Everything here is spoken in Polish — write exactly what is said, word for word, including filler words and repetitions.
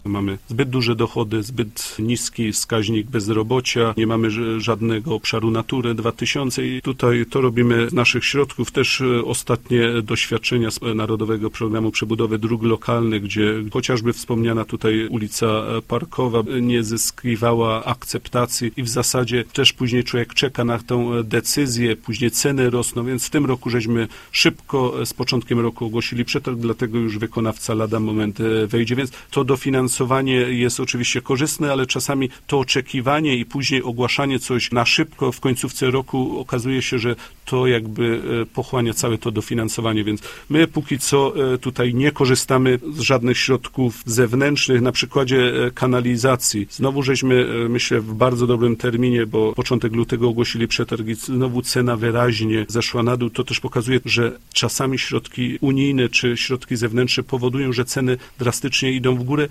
Mamy zbyt duże dochody, zbyt niski wskaźnik bezrobocia, nie mamy żadnego obszaru Natury dwa tysiące i tutaj to robimy z naszych środków. Też ostatnie doświadczenia z Narodowego Programu Przebudowy Dróg Lokalnych, gdzie chociażby wspomniana tutaj ulica Parkowa nie zyskiwała akceptacji i w zasadzie też później człowiek czeka na tę decyzję, później ceny rosną, więc w tym roku żeśmy szybko z początkiem roku ogłosili przetarg, dlatego już wykonawca lada moment wejdzie, więc to dofinansowanie jest oczywiście korzystne, ale czasami to oczekiwanie i później ogłaszanie coś na szybko w końcówce roku okazuje się, że to jakby pochłania całe to dofinansowanie, więc my póki co tutaj nie korzystamy z żadnych środków zewnętrznych. Na przykładzie kanalizacji. Znowu żeśmy, myślę, w bardzo dobrym terminie, bo początek lutego ogłosili przetarg i znowu cena wyraźnie zeszła na dół. To też pokazuje, że czasami środki unijne czy środki zewnętrzne powodują, że ceny drastycznie idą w górę,